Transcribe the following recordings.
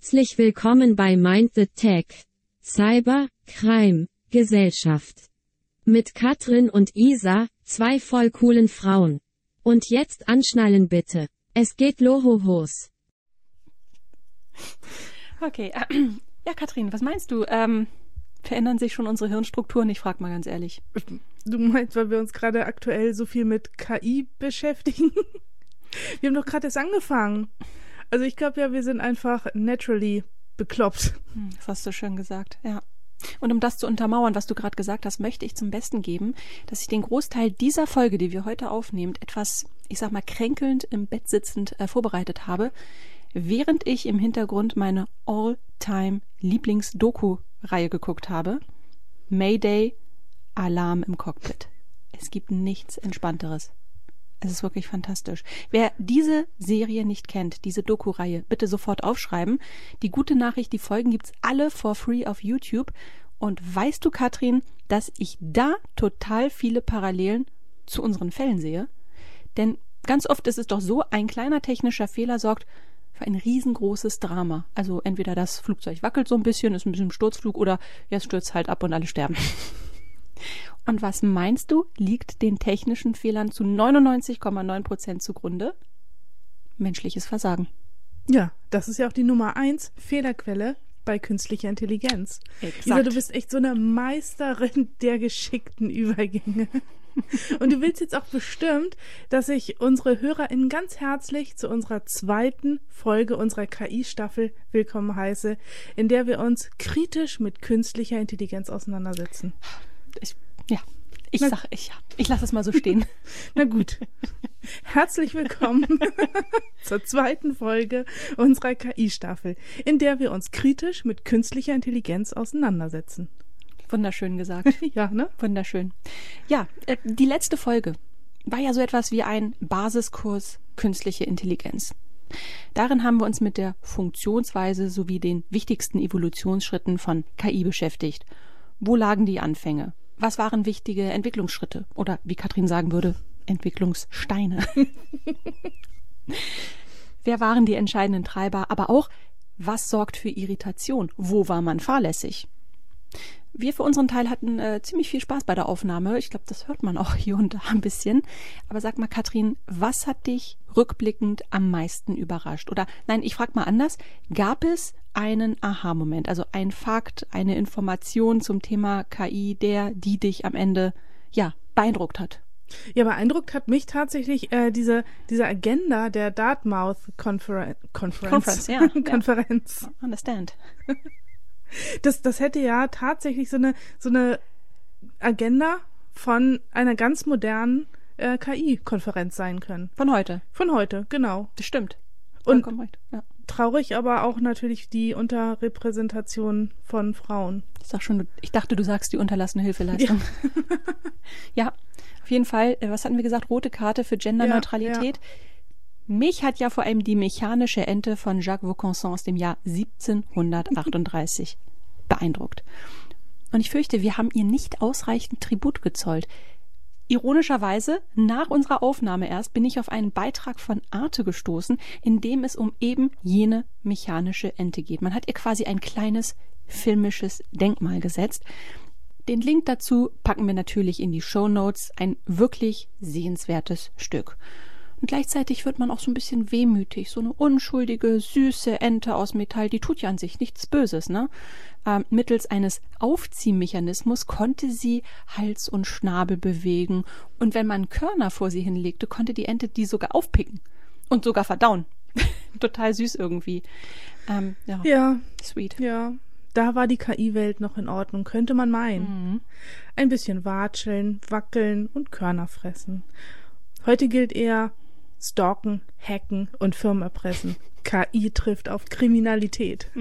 Herzlich willkommen bei Mind the Tech, Cyber, Crime, Gesellschaft. Mit Katrin und Isa, zwei voll coolen Frauen. Und jetzt anschnallen bitte. Es geht lohohos. Okay, ja Katrin, was meinst du? Verändern sich schon unsere Hirnstrukturen? Ich frage mal ganz ehrlich. Du meinst, weil wir uns gerade aktuell so viel mit KI beschäftigen? Wir haben doch gerade erst angefangen. Also ich glaube ja, wir sind einfach naturally bekloppt. Das hast du schön gesagt, ja. Und um das zu untermauern, was du gerade gesagt hast, möchte ich zum Besten geben, dass ich den Großteil dieser Folge, die wir heute aufnehmen, etwas, ich sag mal, kränkelnd im Bett sitzend vorbereitet habe, während ich im Hintergrund meine All-Time-Lieblings-Doku-Reihe geguckt habe. Mayday, Alarm im Cockpit. Es gibt nichts Entspannteres. Es ist wirklich fantastisch. Wer diese Serie nicht kennt, diese Doku-Reihe, bitte sofort aufschreiben. Die gute Nachricht, die Folgen gibt's alle for free auf YouTube. Und weißt du, Katrin, dass ich da total viele Parallelen zu unseren Fällen sehe? Denn ganz oft ist es doch so, ein kleiner technischer Fehler sorgt für ein riesengroßes Drama. Also entweder das Flugzeug wackelt so ein bisschen, ist ein bisschen im Sturzflug, oder ja, es stürzt halt ab und alle sterben. Und was meinst du, liegt den technischen Fehlern zu 99,9% zugrunde? Menschliches Versagen. Ja, das ist ja auch die Nummer 1 Fehlerquelle bei künstlicher Intelligenz. Exakt. Isa, du bist echt so eine Meisterin der geschickten Übergänge. Und du willst jetzt auch bestimmt, dass ich unsere HörerInnen ganz herzlich zu unserer 2. Folge unserer KI-Staffel willkommen heiße, in der wir uns kritisch mit künstlicher Intelligenz auseinandersetzen. Ich lasse es mal so stehen. Na gut. Herzlich willkommen zur 2. Folge unserer KI-Staffel, in der wir uns kritisch mit künstlicher Intelligenz auseinandersetzen. Wunderschön gesagt. Ja, ne? Wunderschön. Ja, die letzte Folge war ja so etwas wie ein Basiskurs künstliche Intelligenz. Darin haben wir uns mit der Funktionsweise sowie den wichtigsten Evolutionsschritten von KI beschäftigt. Wo lagen die Anfänge? Was waren wichtige Entwicklungsschritte? Oder wie Katrin sagen würde, Entwicklungssteine. Wer waren die entscheidenden Treiber? Aber auch, was sorgt für Irritation? Wo war man fahrlässig? Wir für unseren Teil hatten ziemlich viel Spaß bei der Aufnahme. Ich glaube, das hört man auch hier und da ein bisschen. Aber sag mal, Katrin, was hat dich rückblickend am meisten überrascht? Oder nein, ich frage mal anders. Gab es einen Aha-Moment, also ein Fakt, eine Information zum Thema KI, die dich am Ende, ja, beeindruckt hat? Ja, beeindruckt hat mich tatsächlich diese Agenda der Dartmouth Conference. Ja. Konferenz. Ja. Understand. Das hätte ja tatsächlich so eine Agenda von einer ganz modernen KI-Konferenz sein können. Von heute. Von heute, genau. Das stimmt. Und recht. Ja. Traurig aber auch natürlich die Unterrepräsentation von Frauen. Ich dachte, du sagst die unterlassene Hilfeleistung. Ja, auf jeden Fall. Was hatten wir gesagt? Rote Karte für Genderneutralität. Ja. Mich hat ja vor allem die mechanische Ente von Jacques Vaucanson aus dem Jahr 1738 beeindruckt. Und ich fürchte, wir haben ihr nicht ausreichend Tribut gezollt. Ironischerweise, nach unserer Aufnahme erst, bin ich auf einen Beitrag von Arte gestoßen, in dem es um eben jene mechanische Ente geht. Man hat ihr quasi ein kleines filmisches Denkmal gesetzt. Den Link dazu packen wir natürlich in die Shownotes. Ein wirklich sehenswertes Stück. Und gleichzeitig wird man auch so ein bisschen wehmütig. So eine unschuldige, süße Ente aus Metall, die tut ja an sich nichts Böses, ne? Mittels eines Aufziehmechanismus konnte sie Hals und Schnabel bewegen. Und wenn man Körner vor sie hinlegte, konnte die Ente die sogar aufpicken und sogar verdauen. Total süß irgendwie. Ja. Sweet. Ja. Da war die KI-Welt noch in Ordnung, könnte man meinen. Mhm. Ein bisschen watscheln, wackeln und Körner fressen. Heute gilt eher stalken, hacken und Firmen erpressen. KI trifft auf Kriminalität.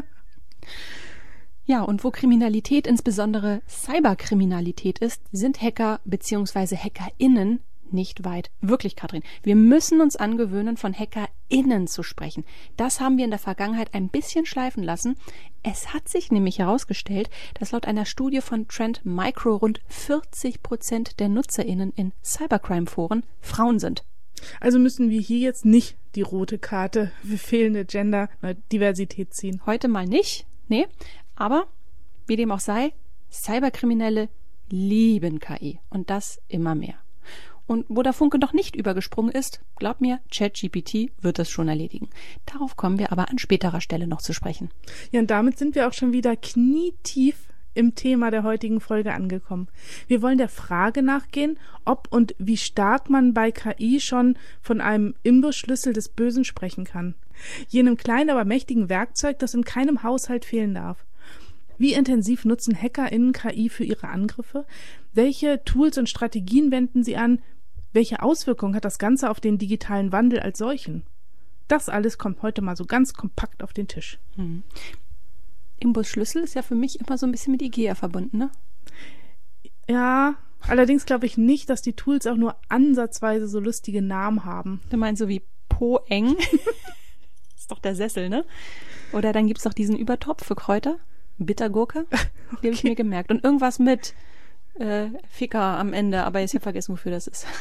Ja, und wo Kriminalität, insbesondere Cyberkriminalität ist, sind Hacker bzw. HackerInnen nicht weit. Wirklich, Katrin. Wir müssen uns angewöhnen, von HackerInnen zu sprechen. Das haben wir in der Vergangenheit ein bisschen schleifen lassen. Es hat sich nämlich herausgestellt, dass laut einer Studie von Trend Micro rund 40% der NutzerInnen in Cybercrime-Foren Frauen sind. Also müssen wir hier jetzt nicht die rote Karte für fehlende Gender-Diversität ziehen. Heute mal nicht, nee, aber wie dem auch sei, Cyberkriminelle lieben KI und das immer mehr. Und wo der Funke noch nicht übergesprungen ist, glaub mir, ChatGPT wird das schon erledigen. Darauf kommen wir aber an späterer Stelle noch zu sprechen. Ja, und damit sind wir auch schon wieder knietief im Thema der heutigen Folge angekommen. Wir wollen der Frage nachgehen, ob und wie stark man bei KI schon von einem Imbusschlüssel des Bösen sprechen kann. Jenem kleinen, aber mächtigen Werkzeug, das in keinem Haushalt fehlen darf. Wie intensiv nutzen HackerInnen KI für ihre Angriffe? Welche Tools und Strategien wenden sie an? Welche Auswirkungen hat das Ganze auf den digitalen Wandel als solchen? Das alles kommt heute mal so ganz kompakt auf den Tisch. Imbusschlüssel ist ja für mich immer so ein bisschen mit IKEA verbunden, ne? Ja, allerdings glaube ich nicht, dass die Tools auch nur ansatzweise so lustige Namen haben. Du meinst so wie Po-eng? Ist doch der Sessel, ne? Oder dann gibt's doch diesen Übertopf für Kräuter. Bittergurke. Die habe ich mir gemerkt. Und irgendwas mit Ficker am Ende, aber ich habe vergessen, wofür das ist.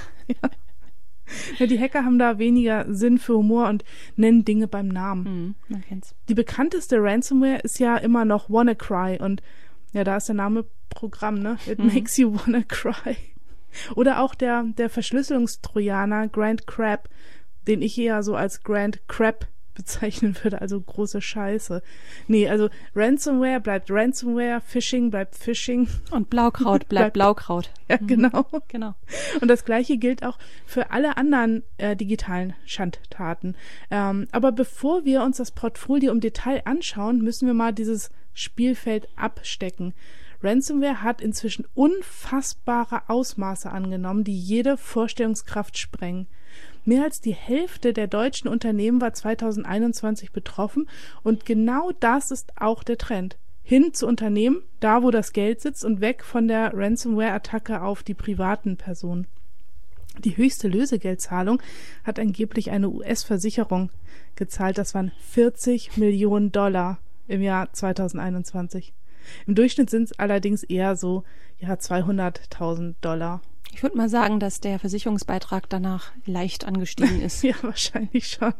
Ja, die Hacker haben da weniger Sinn für Humor und nennen Dinge beim Namen. Man kennt's. Die bekannteste Ransomware ist ja immer noch WannaCry und ja, da ist der Name Programm, ne? It makes you wanna cry. Oder auch der Verschlüsselungstrojaner Grand Crab, den ich eher so als Grand Crab bezeichnen würde, also große Scheiße. Nee, also Ransomware bleibt Ransomware, Phishing bleibt Phishing. Und Blaukraut bleibt Blaukraut. Ja, genau. Genau. Und das Gleiche gilt auch für alle anderen digitalen Schandtaten. Aber bevor wir uns das Portfolio im Detail anschauen, müssen wir mal dieses Spielfeld abstecken. Ransomware hat inzwischen unfassbare Ausmaße angenommen, die jede Vorstellungskraft sprengen. Mehr als die Hälfte der deutschen Unternehmen war 2021 betroffen und genau das ist auch der Trend. Hin zu Unternehmen, da wo das Geld sitzt und weg von der Ransomware-Attacke auf die privaten Personen. Die höchste Lösegeldzahlung hat angeblich eine US-Versicherung gezahlt. Das waren $40 Millionen im Jahr 2021. Im Durchschnitt sind es allerdings eher so, ja, $200.000. Ich würde mal sagen, dass der Versicherungsbeitrag danach leicht angestiegen ist. Ja, wahrscheinlich schon.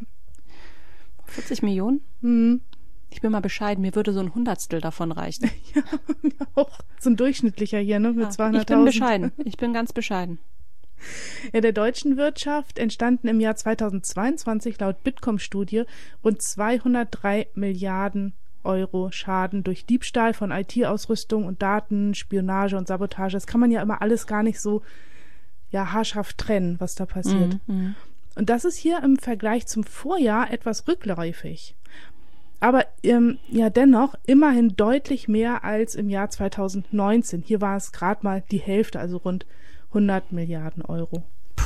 40 Millionen? Ich bin mal bescheiden, mir würde so ein Hundertstel davon reichen. Ja, auch so ein durchschnittlicher hier, ne, mit 200.000. Ich bin bescheiden, ich bin ganz bescheiden. Ja, der deutschen Wirtschaft entstanden im Jahr 2022 laut Bitkom-Studie rund 203 Milliarden Euro Schaden durch Diebstahl von IT-Ausrüstung und Daten, Spionage und Sabotage. Das kann man ja immer alles gar nicht so haarscharf trennen, was da passiert. Und das ist hier im Vergleich zum Vorjahr etwas rückläufig. Aber dennoch immerhin deutlich mehr als im Jahr 2019. Hier war es gerade mal die Hälfte, also rund 100 Milliarden Euro.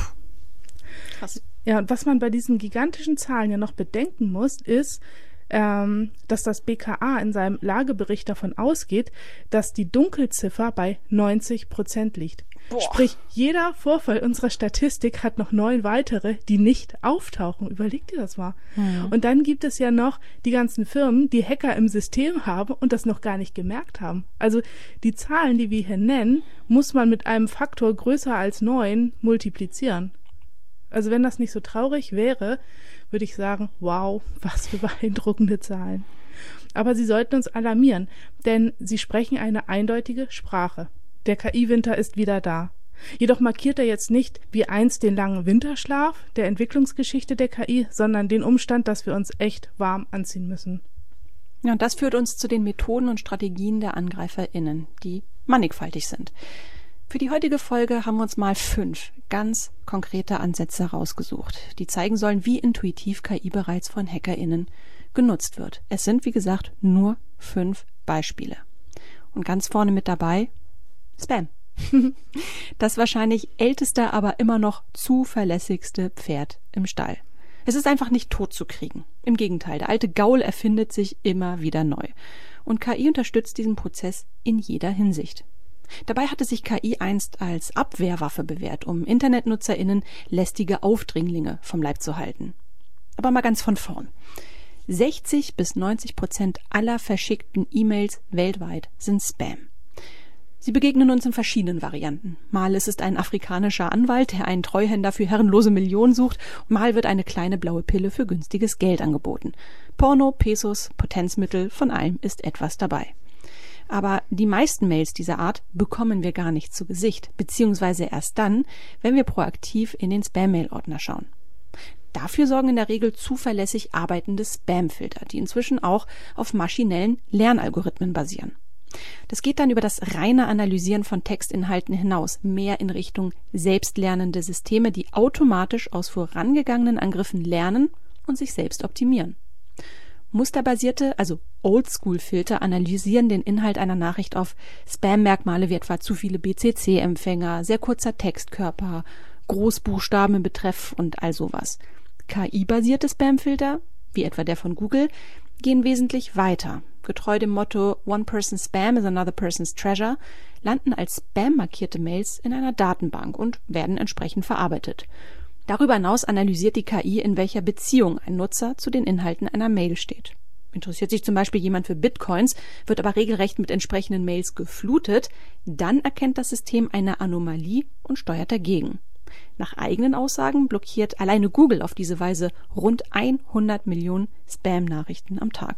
Krass. Ja, und was man bei diesen gigantischen Zahlen ja noch bedenken muss, ist, dass das BKA in seinem Lagebericht davon ausgeht, dass die Dunkelziffer bei 90% liegt. Boah. Sprich, jeder Vorfall unserer Statistik hat noch 9 weitere, die nicht auftauchen. Überleg dir das mal. Und dann gibt es ja noch die ganzen Firmen, die Hacker im System haben und das noch gar nicht gemerkt haben. Also die Zahlen, die wir hier nennen, muss man mit einem Faktor größer als 9 multiplizieren. Also wenn das nicht so traurig wäre, würde ich sagen, wow, was für beeindruckende Zahlen. Aber sie sollten uns alarmieren, denn sie sprechen eine eindeutige Sprache. Der KI-Winter ist wieder da. Jedoch markiert er jetzt nicht wie einst den langen Winterschlaf der Entwicklungsgeschichte der KI, sondern den Umstand, dass wir uns echt warm anziehen müssen. Ja, und das führt uns zu den Methoden und Strategien der AngreiferInnen, die mannigfaltig sind. Für die heutige Folge haben wir uns mal 5 ganz konkrete Ansätze rausgesucht, die zeigen sollen, wie intuitiv KI bereits von HackerInnen genutzt wird. Es sind, wie gesagt, nur 5 Beispiele. Und ganz vorne mit dabei Spam. Das wahrscheinlich älteste, aber immer noch zuverlässigste Pferd im Stall. Es ist einfach nicht tot zu kriegen. Im Gegenteil, der alte Gaul erfindet sich immer wieder neu. Und KI unterstützt diesen Prozess in jeder Hinsicht. Dabei hatte sich KI einst als Abwehrwaffe bewährt, um InternetnutzerInnen lästige Aufdringlinge vom Leib zu halten. Aber mal ganz von vorn. 60% bis 90% aller verschickten E-Mails weltweit sind Spam. Sie begegnen uns in verschiedenen Varianten. Mal ist es ein afrikanischer Anwalt, der einen Treuhänder für herrenlose Millionen sucht, mal wird eine kleine blaue Pille für günstiges Geld angeboten. Porno, Pesos, Potenzmittel, von allem ist etwas dabei. Aber die meisten Mails dieser Art bekommen wir gar nicht zu Gesicht, beziehungsweise erst dann, wenn wir proaktiv in den Spam-Mail-Ordner schauen. Dafür sorgen in der Regel zuverlässig arbeitende Spam-Filter, die inzwischen auch auf maschinellen Lernalgorithmen basieren. Das geht dann über das reine Analysieren von Textinhalten hinaus, mehr in Richtung selbstlernende Systeme, die automatisch aus vorangegangenen Angriffen lernen und sich selbst optimieren. Musterbasierte, also Oldschool-Filter analysieren den Inhalt einer Nachricht auf Spam-Merkmale wie etwa zu viele BCC-Empfänger, sehr kurzer Textkörper, Großbuchstaben im Betreff und all sowas. KI-basierte Spam-Filter, wie etwa der von Google, gehen wesentlich weiter. Getreu dem Motto One person's Spam is another person's treasure landen als Spam markierte Mails in einer Datenbank und werden entsprechend verarbeitet. Darüber hinaus analysiert die KI, in welcher Beziehung ein Nutzer zu den Inhalten einer Mail steht. Interessiert sich zum Beispiel jemand für Bitcoins, wird aber regelrecht mit entsprechenden Mails geflutet, dann erkennt das System eine Anomalie und steuert dagegen. Nach eigenen Aussagen blockiert alleine Google auf diese Weise rund 100 Millionen Spam-Nachrichten am Tag.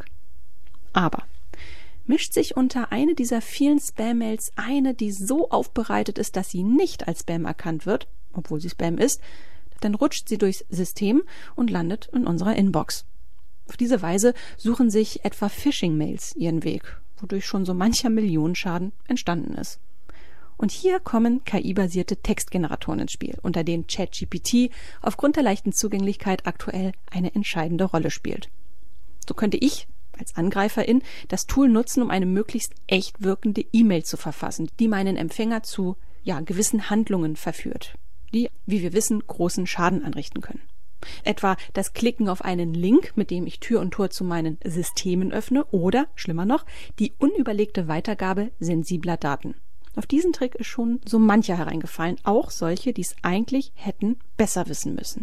Aber mischt sich unter eine dieser vielen Spam-Mails eine, die so aufbereitet ist, dass sie nicht als Spam erkannt wird, obwohl sie Spam ist, dann rutscht sie durchs System und landet in unserer Inbox. Auf diese Weise suchen sich etwa Phishing-Mails ihren Weg, wodurch schon so mancher Millionenschaden entstanden ist. Und hier kommen KI-basierte Textgeneratoren ins Spiel, unter denen ChatGPT aufgrund der leichten Zugänglichkeit aktuell eine entscheidende Rolle spielt. So könnte ich als Angreiferin das Tool nutzen, um eine möglichst echt wirkende E-Mail zu verfassen, die meinen Empfänger zu gewissen Handlungen verführt, die, wie wir wissen, großen Schaden anrichten können. Etwa das Klicken auf einen Link, mit dem ich Tür und Tor zu meinen Systemen öffne oder, schlimmer noch, die unüberlegte Weitergabe sensibler Daten. Auf diesen Trick ist schon so mancher hereingefallen, auch solche, die es eigentlich hätten besser wissen müssen.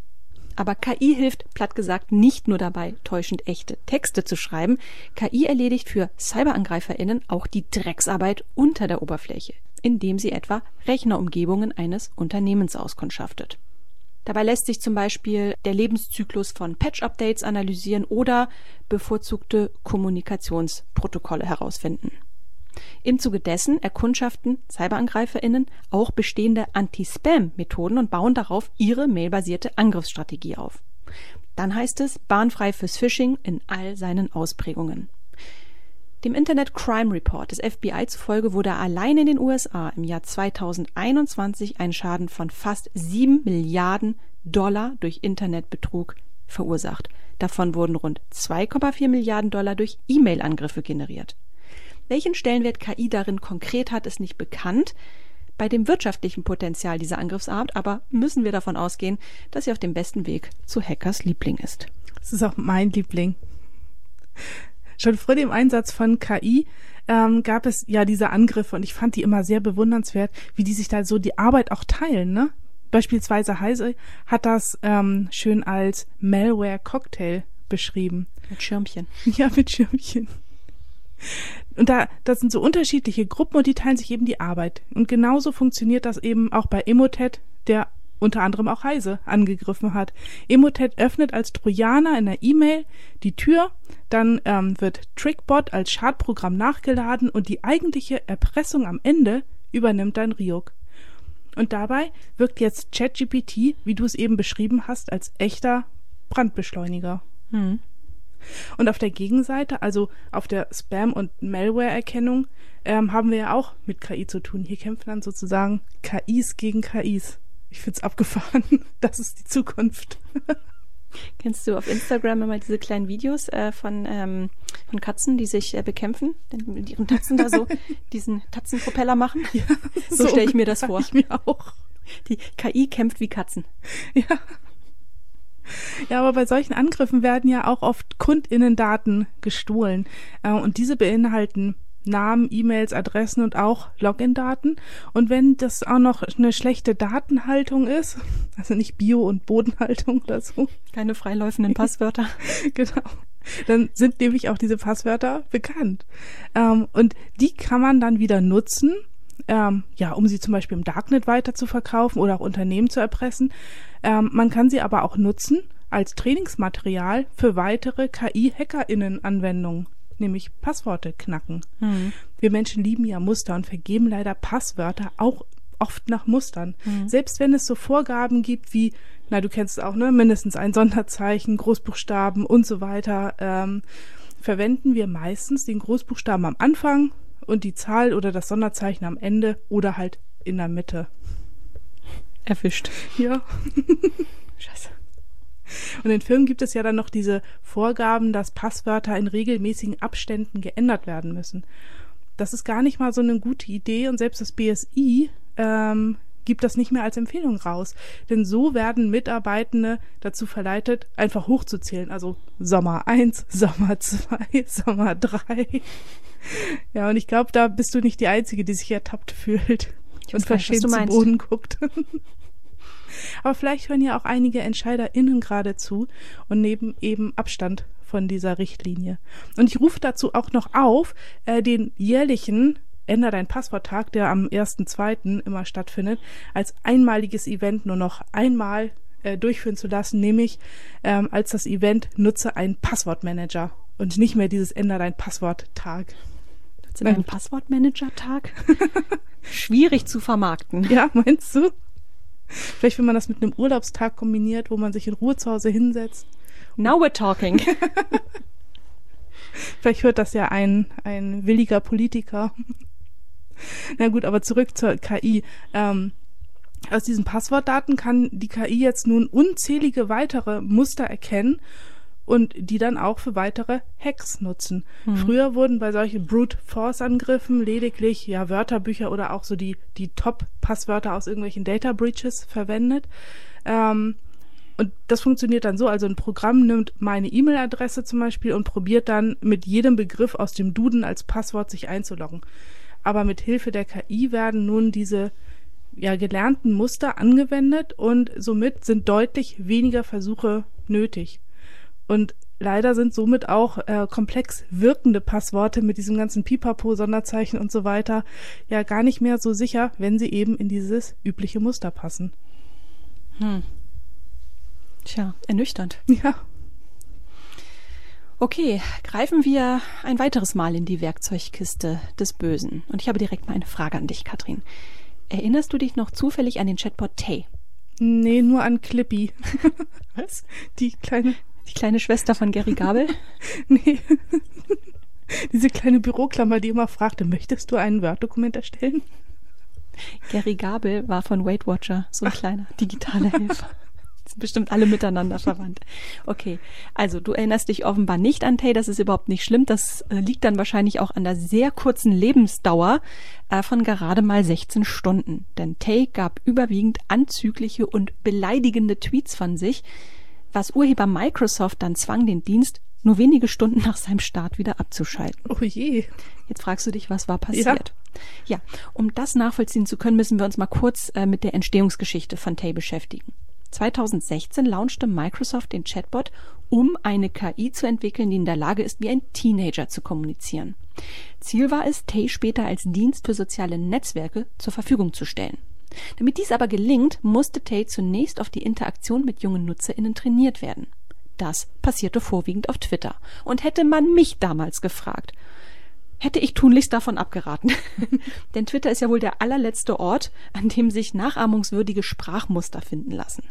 Aber KI hilft, platt gesagt, nicht nur dabei, täuschend echte Texte zu schreiben. KI erledigt für CyberangreiferInnen auch die Drecksarbeit unter der Oberfläche, indem sie etwa Rechnerumgebungen eines Unternehmens auskundschaftet. Dabei lässt sich zum Beispiel der Lebenszyklus von Patch-Updates analysieren oder bevorzugte Kommunikationsprotokolle herausfinden. Im Zuge dessen erkundschaften CyberangreiferInnen auch bestehende Anti-Spam-Methoden und bauen darauf ihre mailbasierte Angriffsstrategie auf. Dann heißt es bahnfrei fürs Phishing in all seinen Ausprägungen. Dem Internet Crime Report des FBI zufolge wurde allein in den USA im Jahr 2021 ein Schaden von fast 7 Milliarden Dollar durch Internetbetrug verursacht. Davon wurden rund 2,4 Milliarden Dollar durch E-Mail-Angriffe generiert. Welchen Stellenwert KI darin konkret hat, ist nicht bekannt. Bei dem wirtschaftlichen Potenzial dieser Angriffsart aber müssen wir davon ausgehen, dass sie auf dem besten Weg zu Hackers Liebling ist. Das ist auch mein Liebling. Schon vor dem Einsatz von KI gab es ja diese Angriffe und ich fand die immer sehr bewundernswert, wie die sich da so die Arbeit auch teilen, ne? Beispielsweise Heise hat das schön als Malware-Cocktail beschrieben. Mit Schirmchen. Ja, mit Schirmchen. Und das sind so unterschiedliche Gruppen und die teilen sich eben die Arbeit. Und genauso funktioniert das eben auch bei Emotet, der unter anderem auch Heise angegriffen hat. Emotet öffnet als Trojaner in der E-Mail die Tür, dann wird Trickbot als Schadprogramm nachgeladen und die eigentliche Erpressung am Ende übernimmt dann Ryuk. Und dabei wirkt jetzt ChatGPT, wie du es eben beschrieben hast, als echter Brandbeschleuniger. Und auf der Gegenseite, also auf der Spam- und Malware-Erkennung, haben wir ja auch mit KI zu tun. Hier kämpfen dann sozusagen KIs gegen KIs. Ich find's abgefahren. Das ist die Zukunft. Kennst du auf Instagram immer diese kleinen Videos von Katzen, die sich bekämpfen, mit ihren Tatzen da so diesen Tatzenpropeller machen? Ja, so stelle ich mir das vor. Ich mir auch. Die KI kämpft wie Katzen. Ja. Ja, aber bei solchen Angriffen werden ja auch oft KundInnen-Daten gestohlen. Und diese beinhalten Namen, E-Mails, Adressen und auch Login-Daten. Und wenn das auch noch eine schlechte Datenhaltung ist, also nicht Bio- und Bodenhaltung oder so. Keine freiläufenden Passwörter. Genau. Dann sind nämlich auch diese Passwörter bekannt. Und die kann man dann wieder nutzen, um sie zum Beispiel im Darknet weiter zu verkaufen oder auch Unternehmen zu erpressen. Man kann sie aber auch nutzen als Trainingsmaterial für weitere KI-HackerInnen-Anwendungen, nämlich Passworte knacken. Wir Menschen lieben ja Muster und vergeben leider Passwörter auch oft nach Mustern. Selbst wenn es so Vorgaben gibt wie, du kennst es auch, ne, mindestens ein Sonderzeichen, Großbuchstaben und so weiter, verwenden wir meistens den Großbuchstaben am Anfang und die Zahl oder das Sonderzeichen am Ende oder halt in der Mitte. Erwischt. Ja. Scheiße. Und in Firmen gibt es ja dann noch diese Vorgaben, dass Passwörter in regelmäßigen Abständen geändert werden müssen. Das ist gar nicht mal so eine gute Idee und selbst das BSI gibt das nicht mehr als Empfehlung raus. Denn so werden Mitarbeitende dazu verleitet, einfach hochzuzählen. Also Sommer 1, Sommer 2, Sommer 3. Ja, und ich glaube, da bist du nicht die Einzige, die sich ertappt fühlt und verschämt zu Boden guckt. Aber vielleicht hören ja auch einige EntscheiderInnen gerade zu und nehmen eben Abstand von dieser Richtlinie. Und ich rufe dazu auch noch auf, den jährlichen Änder dein Passworttag, der am 1.2. immer stattfindet, als einmaliges Event nur noch einmal durchführen zu lassen, nämlich als das Event nutze einen Passwortmanager und nicht mehr dieses Änder dein Passworttag. Nutze einen Passwortmanager-Tag? Schwierig zu vermarkten. Ja, meinst du? Vielleicht, wenn man das mit einem Urlaubstag kombiniert, wo man sich in Ruhe zu Hause hinsetzt. Now we're talking. Vielleicht hört das ja ein williger Politiker. Na gut, aber zurück zur KI. Aus diesen Passwortdaten kann die KI jetzt nun unzählige weitere Muster erkennen und die dann auch für weitere Hacks nutzen. Früher wurden bei solchen Brute-Force-Angriffen lediglich Wörterbücher oder auch so die Top-Passwörter aus irgendwelchen Data-Breaches verwendet. Und das funktioniert dann so, also ein Programm nimmt meine E-Mail-Adresse zum Beispiel und probiert dann mit jedem Begriff aus dem Duden als Passwort sich einzuloggen. Aber mit Hilfe der KI werden nun diese gelernten Muster angewendet und somit sind deutlich weniger Versuche nötig. Und leider sind somit auch komplex wirkende Passworte mit diesem ganzen Pipapo, Sonderzeichen und so weiter gar nicht mehr so sicher, wenn sie eben in dieses übliche Muster passen. Tja, ernüchternd. Ja. Okay, greifen wir ein weiteres Mal in die Werkzeugkiste des Bösen. Und ich habe direkt mal eine Frage an dich, Katrin. Erinnerst du dich noch zufällig an den Chatbot Tay? Nee, nur an Clippy. Was? Die kleine Schwester von Gary Gabel? Nee. Diese kleine Büroklammer, die immer fragte, möchtest du ein Word-Dokument erstellen? Gary Gabel war von Weight Watcher, so ein kleiner digitaler Helfer. Sind bestimmt alle miteinander verwandt. Okay, also du erinnerst dich offenbar nicht an Tay, das ist überhaupt nicht schlimm. Das liegt dann wahrscheinlich auch an der sehr kurzen Lebensdauer von gerade mal 16 Stunden. Denn Tay gab überwiegend anzügliche und beleidigende Tweets von sich, was Urheber Microsoft dann zwang, den Dienst nur wenige Stunden nach seinem Start wieder abzuschalten. Oh je. Jetzt fragst du dich, was war passiert? Ja, um das nachvollziehen zu können, müssen wir uns mal kurz mit der Entstehungsgeschichte von Tay beschäftigen. 2016 launchte Microsoft den Chatbot, um eine KI zu entwickeln, die in der Lage ist, wie ein Teenager zu kommunizieren. Ziel war es, Tay später als Dienst für soziale Netzwerke zur Verfügung zu stellen. Damit dies aber gelingt, musste Tay zunächst auf die Interaktion mit jungen NutzerInnen trainiert werden. Das passierte vorwiegend auf Twitter. Und hätte man mich damals gefragt, hätte ich tunlichst davon abgeraten. Denn Twitter ist ja wohl der allerletzte Ort, an dem sich nachahmungswürdige Sprachmuster finden lassen.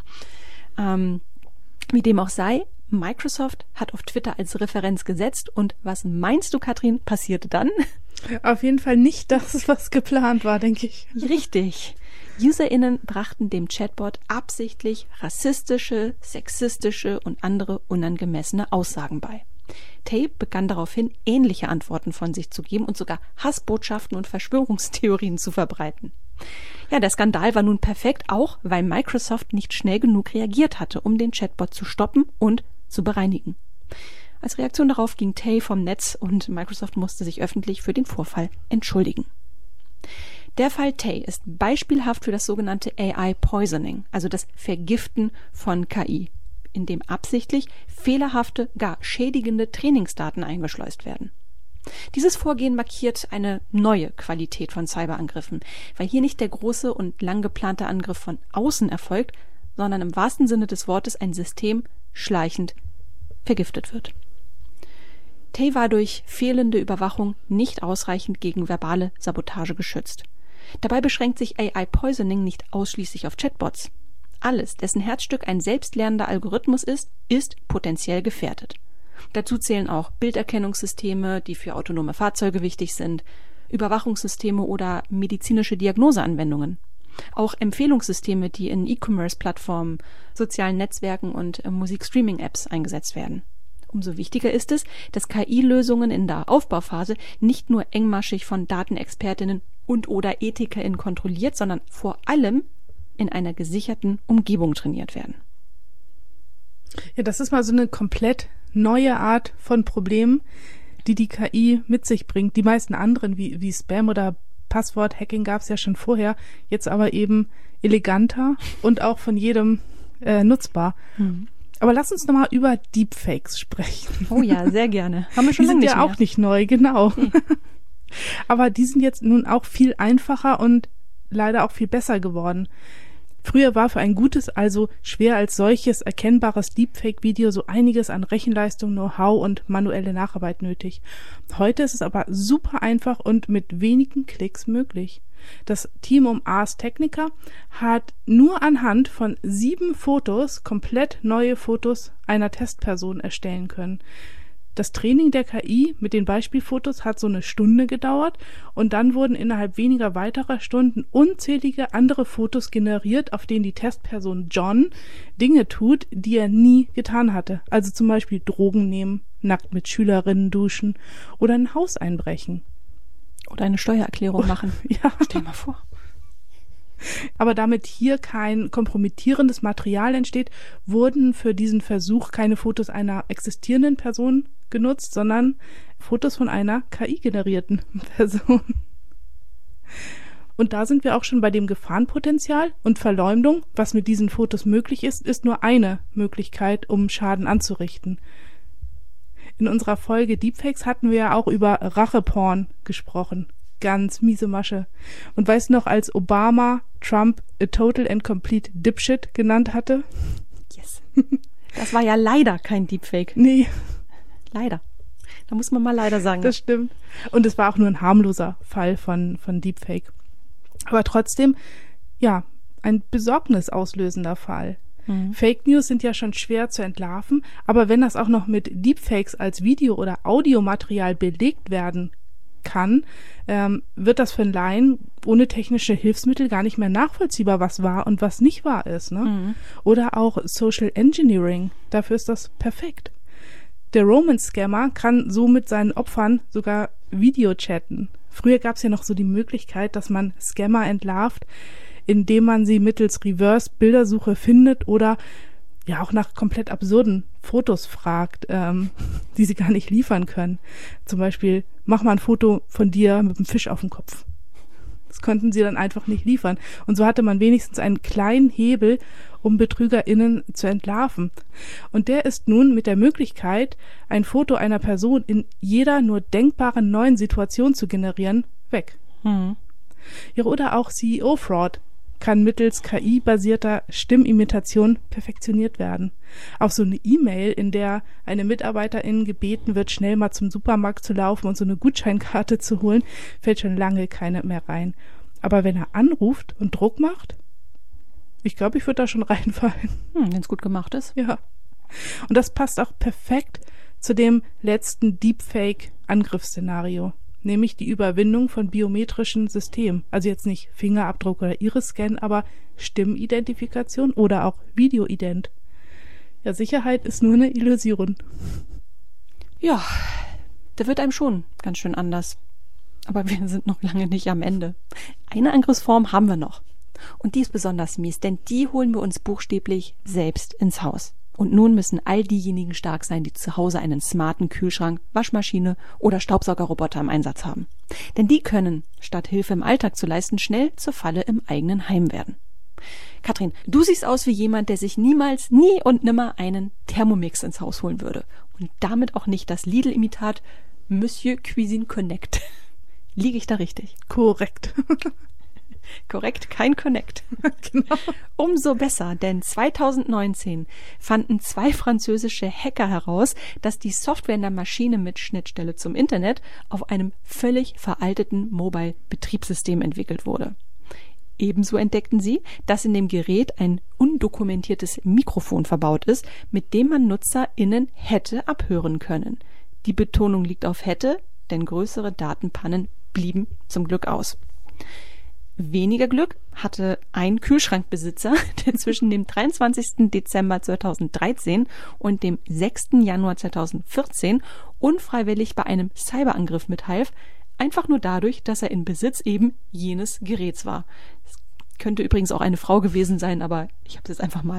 Wie dem auch sei, Microsoft hat auf Twitter als Referenz gesetzt. Und was meinst du, Katrin, passierte dann? Auf jeden Fall nicht das, was geplant war, denke ich. Richtig. UserInnen brachten dem Chatbot absichtlich rassistische, sexistische und andere unangemessene Aussagen bei. Tay begann daraufhin, ähnliche Antworten von sich zu geben und sogar Hassbotschaften und Verschwörungstheorien zu verbreiten. Ja, der Skandal war nun perfekt, auch weil Microsoft nicht schnell genug reagiert hatte, um den Chatbot zu stoppen und zu bereinigen. Als Reaktion darauf ging Tay vom Netz und Microsoft musste sich öffentlich für den Vorfall entschuldigen. Der Fall Tay ist beispielhaft für das sogenannte AI Poisoning, also das Vergiften von KI, in dem absichtlich fehlerhafte, gar schädigende Trainingsdaten eingeschleust werden. Dieses Vorgehen markiert eine neue Qualität von Cyberangriffen, weil hier nicht der große und lang geplante Angriff von außen erfolgt, sondern im wahrsten Sinne des Wortes ein System schleichend vergiftet wird. Tay war durch fehlende Überwachung nicht ausreichend gegen verbale Sabotage geschützt. Dabei beschränkt sich AI-Poisoning nicht ausschließlich auf Chatbots. Alles, dessen Herzstück ein selbstlernender Algorithmus ist potenziell gefährdet. Dazu zählen auch Bilderkennungssysteme, die für autonome Fahrzeuge wichtig sind, Überwachungssysteme oder medizinische Diagnoseanwendungen. Auch Empfehlungssysteme, die in E-Commerce-Plattformen, sozialen Netzwerken und Musikstreaming-Apps eingesetzt werden. Umso wichtiger ist es, dass KI-Lösungen in der Aufbauphase nicht nur engmaschig von Datenexpertinnen und/oder EthikerInnen kontrolliert, sondern vor allem in einer gesicherten Umgebung trainiert werden. Ja, das ist mal so eine komplett neue Art von Problem, die KI mit sich bringt. Die meisten anderen, wie Spam oder Passwort-Hacking, gab es ja schon vorher, jetzt aber eben eleganter und auch von jedem nutzbar. Aber lass uns nochmal über Deepfakes sprechen. Oh ja, sehr gerne. Haben wir schon lange nicht mehr. Die sind ja auch nicht neu, genau. Nee. Aber die sind jetzt nun auch viel einfacher und leider auch viel besser geworden. Früher war für ein gutes, also schwer als solches erkennbares Deepfake-Video so einiges an Rechenleistung, Know-how und manuelle Nacharbeit nötig. Heute ist es aber super einfach und mit wenigen Klicks möglich. Das Team um Ars Technica hat nur anhand von 7 Fotos komplett neue Fotos einer Testperson erstellen können. Das Training der KI mit den Beispielfotos hat so eine Stunde gedauert und dann wurden innerhalb weniger weiterer Stunden unzählige andere Fotos generiert, auf denen die Testperson John Dinge tut, die er nie getan hatte. Also zum Beispiel Drogen nehmen, nackt mit Schülerinnen duschen oder ein Haus einbrechen. Oder eine Steuererklärung machen. Ja. Stell mal vor. Aber damit hier kein kompromittierendes Material entsteht, wurden für diesen Versuch keine Fotos einer existierenden Person genutzt, sondern Fotos von einer KI-generierten Person. Und da sind wir auch schon bei dem Gefahrenpotenzial und Verleumdung. Was mit diesen Fotos möglich ist, ist nur eine Möglichkeit, um Schaden anzurichten. In unserer Folge Deepfakes hatten wir ja auch über Racheporn gesprochen. Ganz miese Masche. Und weißt du noch, als Obama Trump a total and complete dipshit genannt hatte? Yes. Das war ja leider kein Deepfake. Nee. Leider. Da muss man mal leider sagen. Das stimmt. Und es war auch nur ein harmloser Fall von Deepfake. Aber trotzdem, ja, ein besorgnisauslösender Fall. Fake News sind ja schon schwer zu entlarven, aber wenn das auch noch mit Deepfakes als Video- oder Audiomaterial belegt werden kann, wird das für einen Laien ohne technische Hilfsmittel gar nicht mehr nachvollziehbar, was wahr und was nicht wahr ist. Ne? Oder auch Social Engineering, dafür ist das perfekt. Der Roman-Scammer kann so mit seinen Opfern sogar Videochatten. Früher gab es ja noch so die Möglichkeit, dass man Scammer entlarvt, indem man sie mittels Reverse-Bildersuche findet oder ja auch nach komplett absurden Fotos fragt, die sie gar nicht liefern können. Zum Beispiel, mach mal ein Foto von dir mit einem Fisch auf dem Kopf. Das konnten sie dann einfach nicht liefern. Und so hatte man wenigstens einen kleinen Hebel, um BetrügerInnen zu entlarven. Und der ist nun mit der Möglichkeit, ein Foto einer Person in jeder nur denkbaren neuen Situation zu generieren, weg. Ja, oder auch CEO-Fraud kann mittels KI-basierter Stimmimitation perfektioniert werden. Auch so eine E-Mail, in der eine Mitarbeiterin gebeten wird, schnell mal zum Supermarkt zu laufen und so eine Gutscheinkarte zu holen, fällt schon lange keine mehr rein. Aber wenn er anruft und Druck macht, ich glaube, ich würde da schon reinfallen. Wenn es gut gemacht ist. Ja. Und das passt auch perfekt zu dem letzten Deepfake-Angriffsszenario. Nämlich die Überwindung von biometrischen Systemen. Also jetzt nicht Fingerabdruck oder Iris-Scan, aber Stimmidentifikation oder auch Videoident. Ja, Sicherheit ist nur eine Illusion. Ja, da wird einem schon ganz schön anders. Aber wir sind noch lange nicht am Ende. Eine Angriffsform haben wir noch. Und die ist besonders mies, denn die holen wir uns buchstäblich selbst ins Haus. Und nun müssen all diejenigen stark sein, die zu Hause einen smarten Kühlschrank, Waschmaschine oder Staubsaugerroboter im Einsatz haben. Denn die können, statt Hilfe im Alltag zu leisten, schnell zur Falle im eigenen Heim werden. Katrin, du siehst aus wie jemand, der sich niemals, nie und nimmer einen Thermomix ins Haus holen würde. Und damit auch nicht das Lidl-Imitat Monsieur Cuisine Connect. Liege ich da richtig? Korrekt. Korrekt, kein Connect. Genau. Umso besser, denn 2019 fanden 2 französische Hacker heraus, dass die Software in der Maschine mit Schnittstelle zum Internet auf einem völlig veralteten Mobile-Betriebssystem entwickelt wurde. Ebenso entdeckten sie, dass in dem Gerät ein undokumentiertes Mikrofon verbaut ist, mit dem man NutzerInnen hätte abhören können. Die Betonung liegt auf hätte, denn größere Datenpannen blieben zum Glück aus. Weniger Glück hatte ein Kühlschrankbesitzer, der zwischen dem 23. Dezember 2013 und dem 6. Januar 2014 unfreiwillig bei einem Cyberangriff mithalf, einfach nur dadurch, dass er in Besitz eben jenes Geräts war. Es könnte übrigens auch eine Frau gewesen sein, aber ich habe es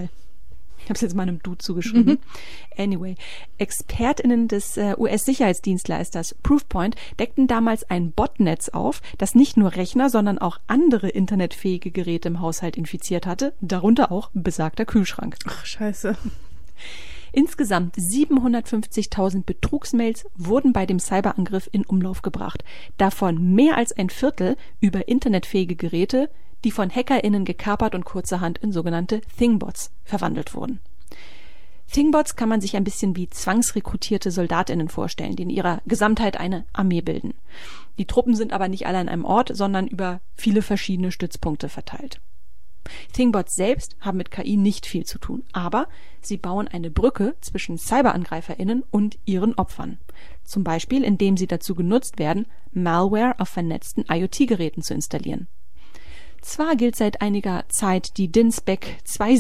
jetzt meinem Dude zugeschrieben. Anyway, ExpertInnen des US-Sicherheitsdienstleisters Proofpoint deckten damals ein Botnetz auf, das nicht nur Rechner, sondern auch andere internetfähige Geräte im Haushalt infiziert hatte, darunter auch besagter Kühlschrank. Ach, scheiße. Insgesamt 750.000 Betrugsmails wurden bei dem Cyberangriff in Umlauf gebracht, davon mehr als ein Viertel über internetfähige Geräte, die von HackerInnen gekapert und kurzerhand in sogenannte Thingbots verwandelt wurden. Thingbots kann man sich ein bisschen wie zwangsrekrutierte SoldatInnen vorstellen, die in ihrer Gesamtheit eine Armee bilden. Die Truppen sind aber nicht alle an einem Ort, sondern über viele verschiedene Stützpunkte verteilt. Thingbots selbst haben mit KI nicht viel zu tun, aber sie bauen eine Brücke zwischen CyberangreiferInnen und ihren Opfern. Zum Beispiel, indem sie dazu genutzt werden, Malware auf vernetzten IoT-Geräten zu installieren. Zwar gilt seit einiger Zeit die DIN-Spec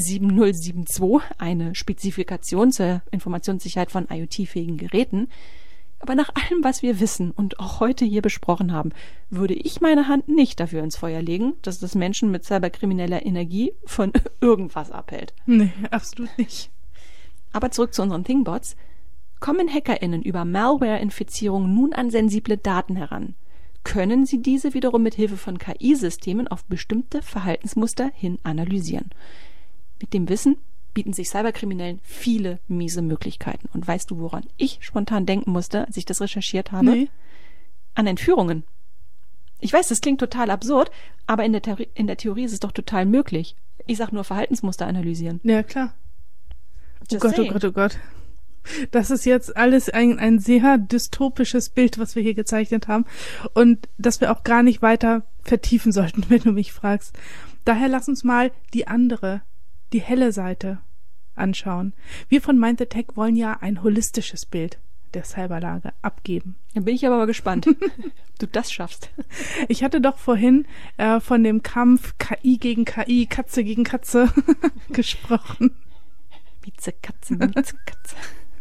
27072, eine Spezifikation zur Informationssicherheit von IoT-fähigen Geräten, aber nach allem, was wir wissen und auch heute hier besprochen haben, würde ich meine Hand nicht dafür ins Feuer legen, dass das Menschen mit cyberkrimineller Energie von irgendwas abhält. Nee, absolut nicht. Aber zurück zu unseren Thingbots. Kommen HackerInnen über Malware-Infizierung nun an sensible Daten heran, können sie diese wiederum mit Hilfe von KI-Systemen auf bestimmte Verhaltensmuster hin analysieren. Mit dem Wissen bieten sich Cyberkriminellen viele miese Möglichkeiten. Und weißt du, woran ich spontan denken musste, als ich das recherchiert habe? Nee. An Entführungen. Ich weiß, das klingt total absurd, aber in der Theorie ist es doch total möglich. Ich sag nur Verhaltensmuster analysieren. Ja, klar. Just Oh Gott, saying. oh Gott, oh Gott. Das ist jetzt alles ein sehr dystopisches Bild, was wir hier gezeichnet haben und das wir auch gar nicht weiter vertiefen sollten, wenn du mich fragst. Daher lass uns mal die helle Seite anschauen. Wir von Mind the Tech wollen ja ein holistisches Bild der Cyberlage abgeben. Da bin ich aber mal gespannt, ob du das schaffst. Ich hatte doch vorhin von dem Kampf KI gegen KI, Katze gegen Katze gesprochen. Mieze Katze, Mieze Katze.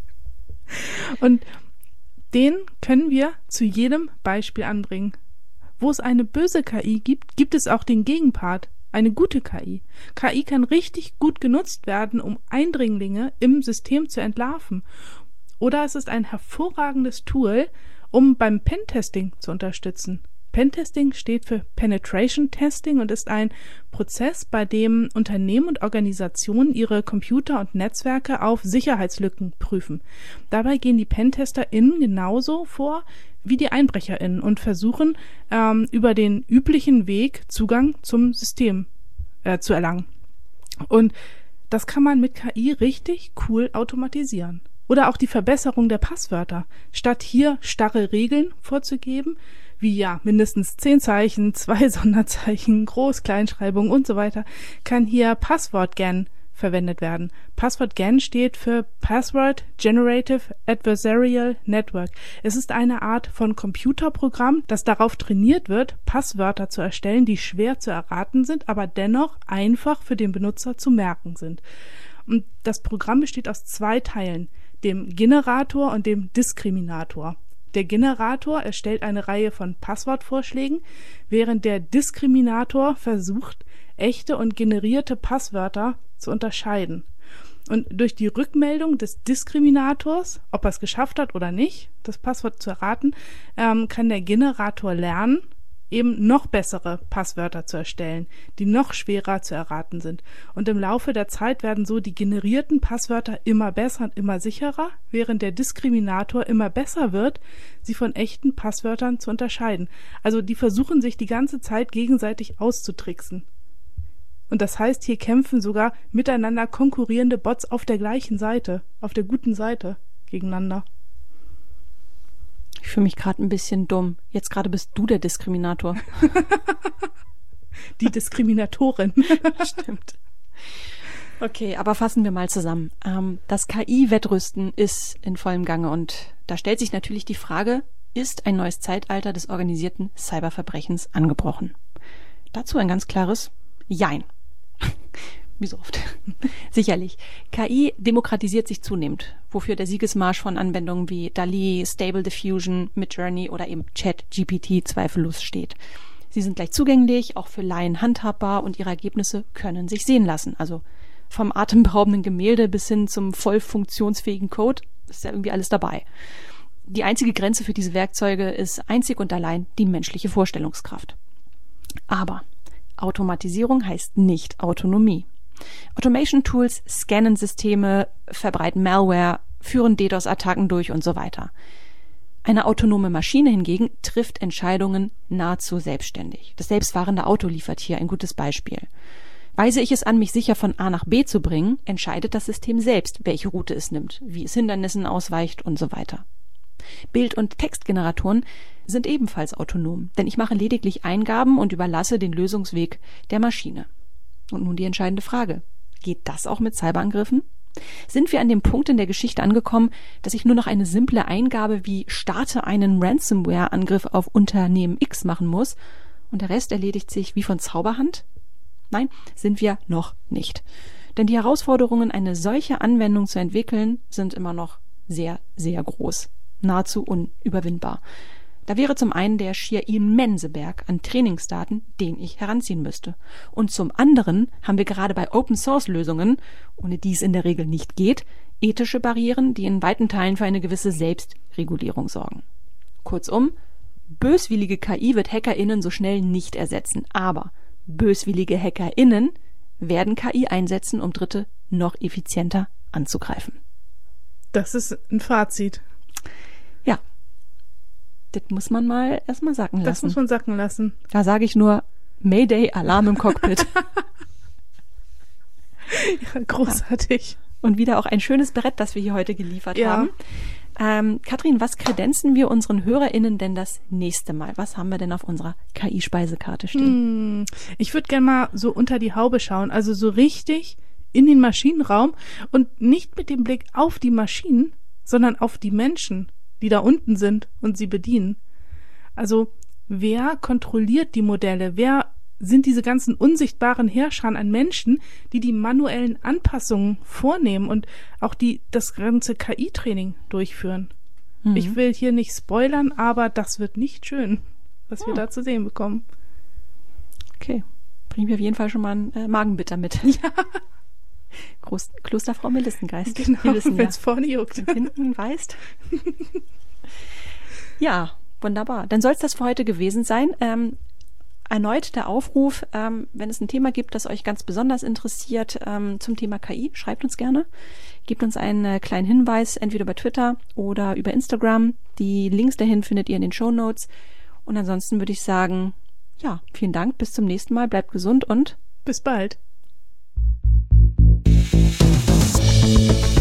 Und den können wir zu jedem Beispiel anbringen. Wo es eine böse KI gibt, gibt es auch den Gegenpart, eine gute KI. KI kann richtig gut genutzt werden, um Eindringlinge im System zu entlarven. Oder es ist ein hervorragendes Tool, um beim Pentesting zu unterstützen. Pentesting steht für Penetration Testing und ist ein Prozess, bei dem Unternehmen und Organisationen ihre Computer und Netzwerke auf Sicherheitslücken prüfen. Dabei gehen die PentesterInnen genauso vor wie die EinbrecherInnen und versuchen, über den üblichen Weg Zugang zum System zu erlangen. Und das kann man mit KI richtig cool automatisieren. Oder auch die Verbesserung der Passwörter. Statt hier starre Regeln vorzugeben, wie ja mindestens 10 Zeichen, 2 Sonderzeichen, Groß-Kleinschreibung und so weiter, kann hier Passwort-GAN verwendet werden. Passwort-GAN steht für Password Generative Adversarial Network. Es ist eine Art von Computerprogramm, das darauf trainiert wird, Passwörter zu erstellen, die schwer zu erraten sind, aber dennoch einfach für den Benutzer zu merken sind. Und das Programm besteht aus 2 Teilen, dem Generator und dem Diskriminator. Der Generator erstellt eine Reihe von Passwortvorschlägen, während der Diskriminator versucht, echte und generierte Passwörter zu unterscheiden. Und durch die Rückmeldung des Diskriminators, ob er es geschafft hat oder nicht, das Passwort zu erraten, kann der Generator lernen, eben noch bessere Passwörter zu erstellen, die noch schwerer zu erraten sind. Und im Laufe der Zeit werden so die generierten Passwörter immer besser und immer sicherer, während der Diskriminator immer besser wird, sie von echten Passwörtern zu unterscheiden. Also die versuchen sich die ganze Zeit gegenseitig auszutricksen. Und das heißt, hier kämpfen sogar miteinander konkurrierende Bots auf der gleichen Seite, auf der guten Seite gegeneinander. Ich fühle mich gerade ein bisschen dumm. Jetzt gerade bist du der Diskriminator. Die Diskriminatorin. Stimmt. Okay, aber fassen wir mal zusammen. Das KI-Wettrüsten ist in vollem Gange und da stellt sich natürlich die Frage, ist ein neues Zeitalter des organisierten Cyberverbrechens angebrochen? Dazu ein ganz klares Jein. Wie so oft. Sicherlich. KI demokratisiert sich zunehmend, wofür der Siegesmarsch von Anwendungen wie DALL-E, Stable Diffusion, Midjourney oder eben ChatGPT zweifellos steht. Sie sind leicht zugänglich, auch für Laien handhabbar und ihre Ergebnisse können sich sehen lassen. Also vom atemberaubenden Gemälde bis hin zum voll funktionsfähigen Code ist ja irgendwie alles dabei. Die einzige Grenze für diese Werkzeuge ist einzig und allein die menschliche Vorstellungskraft. Aber Automatisierung heißt nicht Autonomie. Automation-Tools scannen Systeme, verbreiten Malware, führen DDoS-Attacken durch und so weiter. Eine autonome Maschine hingegen trifft Entscheidungen nahezu selbstständig. Das selbstfahrende Auto liefert hier ein gutes Beispiel. Weise ich es an, mich sicher von A nach B zu bringen, entscheidet das System selbst, welche Route es nimmt, wie es Hindernissen ausweicht und so weiter. Bild- und Textgeneratoren sind ebenfalls autonom, denn ich mache lediglich Eingaben und überlasse den Lösungsweg der Maschine. Und nun die entscheidende Frage. Geht das auch mit Cyberangriffen? Sind wir an dem Punkt in der Geschichte angekommen, dass ich nur noch eine simple Eingabe wie starte einen Ransomware-Angriff auf Unternehmen X machen muss und der Rest erledigt sich wie von Zauberhand? Nein, sind wir noch nicht. Denn die Herausforderungen, eine solche Anwendung zu entwickeln, sind immer noch sehr, sehr groß. Nahezu unüberwindbar. Da wäre zum einen der schier immense Berg an Trainingsdaten, den ich heranziehen müsste. Und zum anderen haben wir gerade bei Open-Source-Lösungen, ohne die es in der Regel nicht geht, ethische Barrieren, die in weiten Teilen für eine gewisse Selbstregulierung sorgen. Kurzum, böswillige KI wird HackerInnen so schnell nicht ersetzen, aber böswillige HackerInnen werden KI einsetzen, um Dritte noch effizienter anzugreifen. Das ist ein Fazit. Ja. Das muss man mal erstmal sacken lassen. Das muss man sacken lassen. Da sage ich nur Mayday, Alarm im Cockpit. Ja, großartig. Ja. Und wieder auch ein schönes Brett, das wir hier heute geliefert haben. Katrin, was kredenzen wir unseren HörerInnen denn das nächste Mal? Was haben wir denn auf unserer KI-Speisekarte stehen? Ich würde gerne mal so unter die Haube schauen, also so richtig in den Maschinenraum und nicht mit dem Blick auf die Maschinen, sondern auf die Menschen, die da unten sind und sie bedienen. Also wer kontrolliert die Modelle? Wer sind diese ganzen unsichtbaren Herrscher an Menschen, die die manuellen Anpassungen vornehmen und auch das ganze KI-Training durchführen? Ich will hier nicht spoilern, aber das wird nicht schön, was wir da zu sehen bekommen. Okay, bringen wir auf jeden Fall schon mal einen Magenbitter mit. Ja. Klosterfrau Melissengeist. Genau, wenn es vorne juckt. Hinten weißt. Ja, wunderbar. Dann soll es das für heute gewesen sein. Erneut der Aufruf, wenn es ein Thema gibt, das euch ganz besonders interessiert zum Thema KI, schreibt uns gerne. Gebt uns einen kleinen Hinweis, entweder über Twitter oder über Instagram. Die Links dahin findet ihr in den Shownotes. Und ansonsten würde ich sagen, ja, vielen Dank, bis zum nächsten Mal, bleibt gesund und bis bald.